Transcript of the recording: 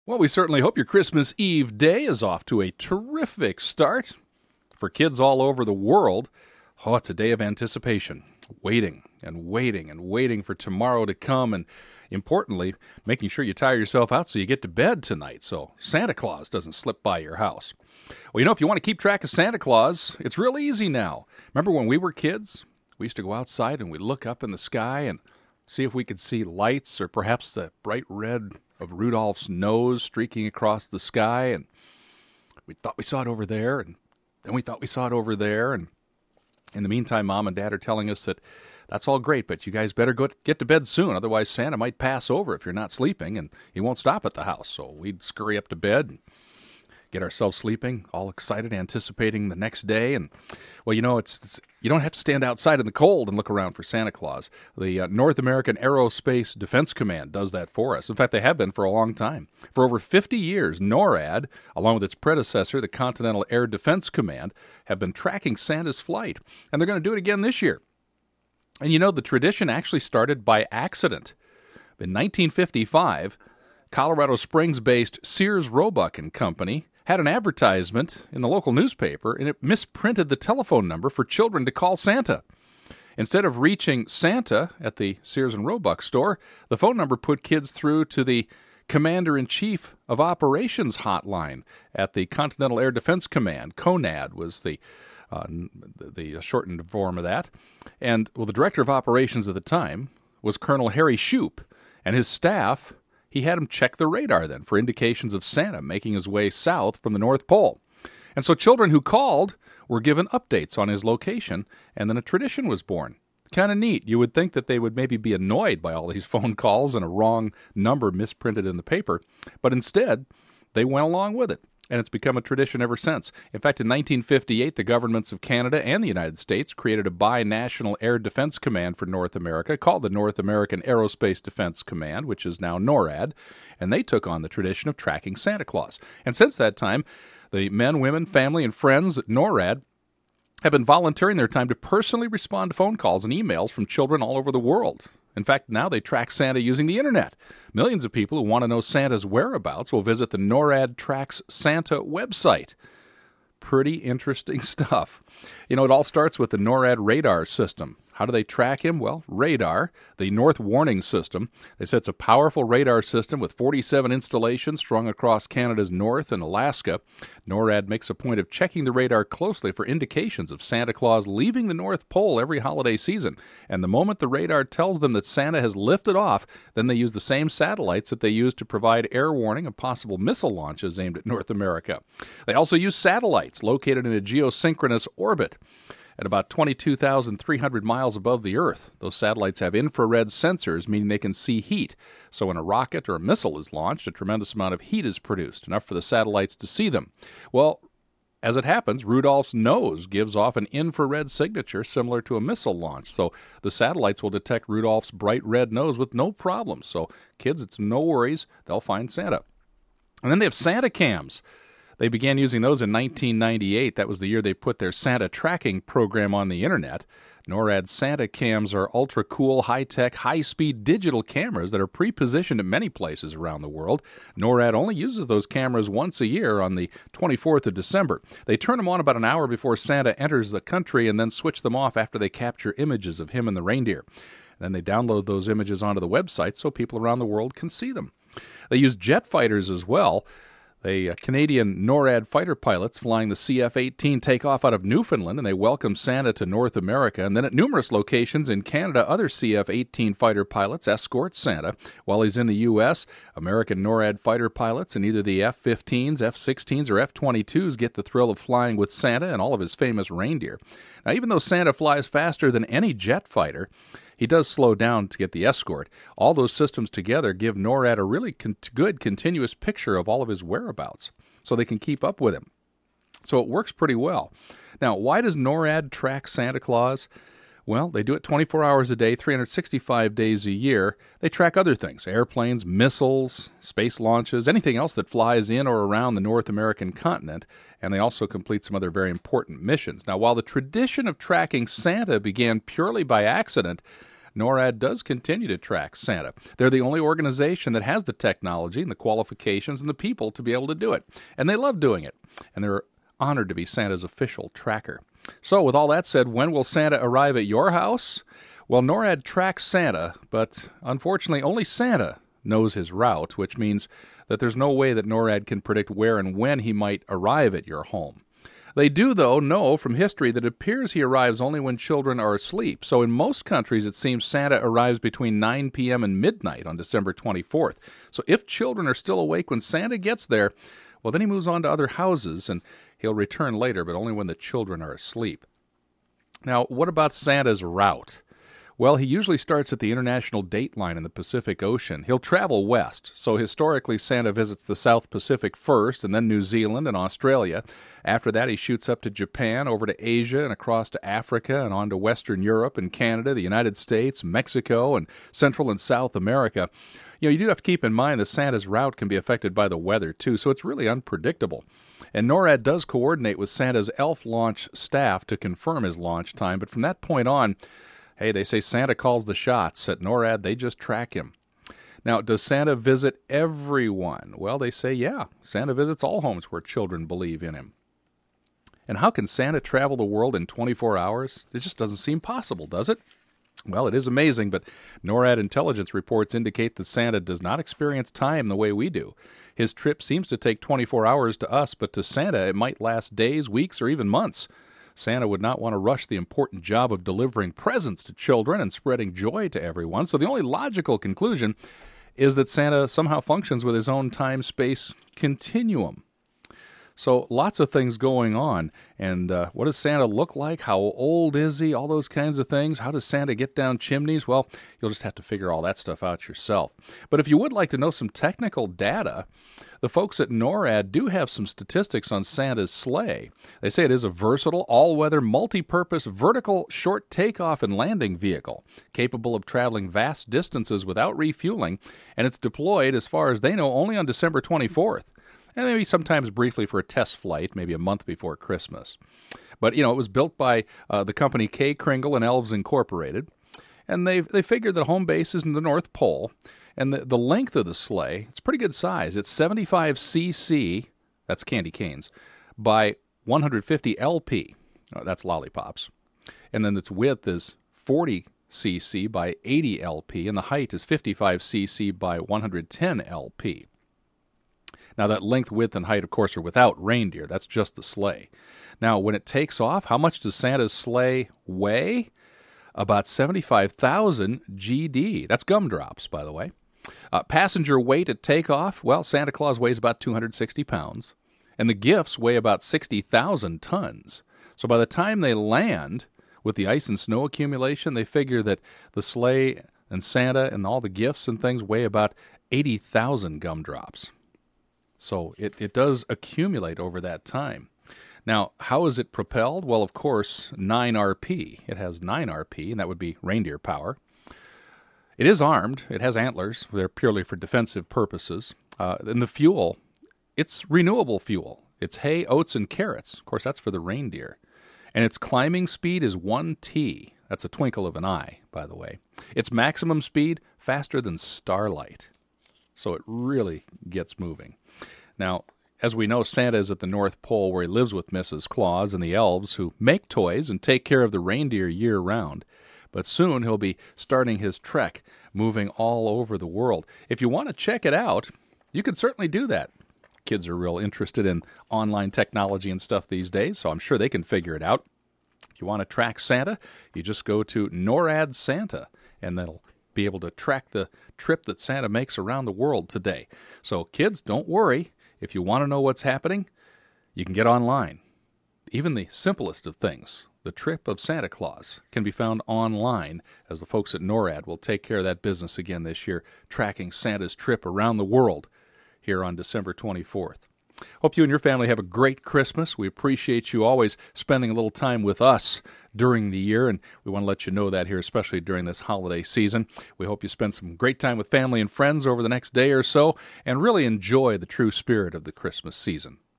Well, we certainly hope your Christmas Eve day is off to a terrific start. For kids all over the world, it's a day of anticipation, waiting and waiting and waiting for tomorrow to come, and importantly, making sure you tire yourself out so you get to bed tonight so Santa Claus doesn't slip by your house. Well, if you want to keep track of Santa Claus, it's real easy now. Remember when we were kids? We used to go outside and we'd look up in the sky and see if we could see lights or perhaps the bright red of Rudolph's nose streaking across the sky, and we thought we saw it over there, and then we thought we saw it over there, and in the meantime, Mom and Dad are telling us that that's all great, but you guys better get to bed soon, otherwise Santa might pass over if you're not sleeping, and he won't stop at the house. So we'd scurry up to bed and get ourselves sleeping, all excited, anticipating the next day. And, well, it's you don't have to stand outside in the cold and look around for Santa Claus. The North American Aerospace Defense Command does that for us. In fact, they have been for a long time. For over 50 years, NORAD, along with its predecessor, the Continental Air Defense Command, have been tracking Santa's flight. And they're going to do it again this year. And the tradition actually started by accident. In 1955, Colorado Springs-based Sears Roebuck and Company had an advertisement in the local newspaper, and it misprinted the telephone number for children to call Santa. Instead of reaching Santa at the Sears and Roebuck store, the phone number put kids through to the Commander-in-Chief of Operations hotline at the Continental Air Defense Command. CONAD was the shortened form of that. And, the director of operations at the time was Colonel Harry Shoup, and his staff, he had him check the radar then for indications of Santa making his way south from the North Pole. And so children who called were given updates on his location, and then a tradition was born. Kind of neat. You would think that they would maybe be annoyed by all these phone calls and a wrong number misprinted in the paper, but instead, they went along with it. And it's become a tradition ever since. In fact, in 1958, the governments of Canada and the United States created a binational air defense command for North America called the North American Aerospace Defense Command, which is now NORAD, and they took on the tradition of tracking Santa Claus. And since that time, the men, women, family, and friends at NORAD have been volunteering their time to personally respond to phone calls and emails from children all over the world. In fact, now they track Santa using the internet. Millions of people who want to know Santa's whereabouts will visit the NORAD Tracks Santa website. Pretty interesting stuff. It all starts with the NORAD radar system. How do they track him? Well, radar, the North Warning System. They say it's a powerful radar system with 47 installations strung across Canada's north and Alaska. NORAD makes a point of checking the radar closely for indications of Santa Claus leaving the North Pole every holiday season. And the moment the radar tells them that Santa has lifted off, then they use the same satellites that they use to provide air warning of possible missile launches aimed at North America. They also use satellites located in a geosynchronous orbit at about 22,300 miles above the Earth. Those satellites have infrared sensors, meaning they can see heat. So when a rocket or a missile is launched, a tremendous amount of heat is produced, enough for the satellites to see them. Well, as it happens, Rudolph's nose gives off an infrared signature similar to a missile launch. So the satellites will detect Rudolph's bright red nose with no problem. So kids, it's no worries. They'll find Santa. And then they have Santa cams. They began using those in 1998. That was the year they put their Santa tracking program on the internet. NORAD Santa cams are ultra-cool, high-tech, high-speed digital cameras that are pre-positioned at many places around the world. NORAD only uses those cameras once a year on the 24th of December. They turn them on about an hour before Santa enters the country and then switch them off after they capture images of him and the reindeer. Then they download those images onto the website so people around the world can see them. They use jet fighters as well. The Canadian NORAD fighter pilots flying the CF-18 take off out of Newfoundland, and they welcome Santa to North America. And then at numerous locations in Canada, other CF-18 fighter pilots escort Santa. While he's in the U.S., American NORAD fighter pilots in either the F-15s, F-16s, or F-22s get the thrill of flying with Santa and all of his famous reindeer. Now, even though Santa flies faster than any jet fighter, he does slow down to get the escort. All those systems together give NORAD a really good continuous picture of all of his whereabouts, so they can keep up with him. So it works pretty well. Now, why does NORAD track Santa Claus? Well, they do it 24 hours a day, 365 days a year. They track other things, airplanes, missiles, space launches, anything else that flies in or around the North American continent, and they also complete some other very important missions. Now, while the tradition of tracking Santa began purely by accident, NORAD does continue to track Santa. They're the only organization that has the technology and the qualifications and the people to be able to do it. And they love doing it. And they're honored to be Santa's official tracker. So with all that said, when will Santa arrive at your house? Well, NORAD tracks Santa, but unfortunately only Santa knows his route, which means that there's no way that NORAD can predict where and when he might arrive at your home. They do, though, know from history that it appears he arrives only when children are asleep. So in most countries, it seems Santa arrives between 9 p.m. and midnight on December 24th. So if children are still awake when Santa gets there, well, then he moves on to other houses, and he'll return later, but only when the children are asleep. Now, what about Santa's route? Well, he usually starts at the International Date Line in the Pacific Ocean. He'll travel west, so historically Santa visits the South Pacific first, and then New Zealand and Australia. After that, he shoots up to Japan, over to Asia, and across to Africa, and on to Western Europe and Canada, the United States, Mexico, and Central and South America. You do have to keep in mind that Santa's route can be affected by the weather, too, so it's really unpredictable. And NORAD does coordinate with Santa's elf launch staff to confirm his launch time, but from that point on, hey, they say Santa calls the shots. At NORAD, they just track him. Now, does Santa visit everyone? Well, they say, yeah, Santa visits all homes where children believe in him. And how can Santa travel the world in 24 hours? It just doesn't seem possible, does it? Well, it is amazing, but NORAD intelligence reports indicate that Santa does not experience time the way we do. His trip seems to take 24 hours to us, but to Santa it might last days, weeks, or even months. Santa would not want to rush the important job of delivering presents to children and spreading joy to everyone, so the only logical conclusion is that Santa somehow functions with his own time-space continuum. So lots of things going on. And what does Santa look like? How old is he? All those kinds of things. How does Santa get down chimneys? Well, you'll just have to figure all that stuff out yourself. But if you would like to know some technical data, the folks at NORAD do have some statistics on Santa's sleigh. They say it is a versatile, all-weather, multi-purpose, vertical, short takeoff and landing vehicle, capable of traveling vast distances without refueling, and it's deployed, as far as they know, only on December 24th. And maybe sometimes briefly for a test flight, maybe a month before Christmas. But, it was built by the company K. Kringle and Elves Incorporated, and they figured that home base is in the North Pole, and the length of the sleigh, it's pretty good size. It's 75 cc, that's candy canes, by 150 lp, that's lollipops. And then its width is 40 cc by 80 lp, and the height is 55 cc by 110 lp. Now, that length, width, and height, of course, are without reindeer. That's just the sleigh. Now, when it takes off, how much does Santa's sleigh weigh? About 75,000 GD. That's gumdrops, by the way. Passenger weight at takeoff, well, Santa Claus weighs about 260 pounds. And the gifts weigh about 60,000 tons. So by the time they land, with the ice and snow accumulation, they figure that the sleigh and Santa and all the gifts and things weigh about 80,000 gumdrops. So it does accumulate over that time. Now, how is it propelled? Well, of course, 9RP. It has 9RP, and that would be reindeer power. It is armed. It has antlers. They're purely for defensive purposes. And the fuel, it's renewable fuel. It's hay, oats, and carrots. Of course, that's for the reindeer. And its climbing speed is 1T. That's a twinkle of an eye, by the way. Its maximum speed, faster than starlight. So it really gets moving. Now, as we know, Santa is at the North Pole where he lives with Mrs. Claus and the elves who make toys and take care of the reindeer year-round. But soon he'll be starting his trek, moving all over the world. If you want to check it out, you can certainly do that. Kids are real interested in online technology and stuff these days, so I'm sure they can figure it out. If you want to track Santa, you just go to NORAD Santa, and that'll be able to track the trip that Santa makes around the world today. So kids, don't worry. If you want to know what's happening, you can get online. Even the simplest of things, the trip of Santa Claus, can be found online, as the folks at NORAD will take care of that business again this year, tracking Santa's trip around the world here on December 24th. Hope you and your family have a great Christmas. We appreciate you always spending a little time with us during the year, and we want to let you know that here, especially during this holiday season. We hope you spend some great time with family and friends over the next day or so, and really enjoy the true spirit of the Christmas season.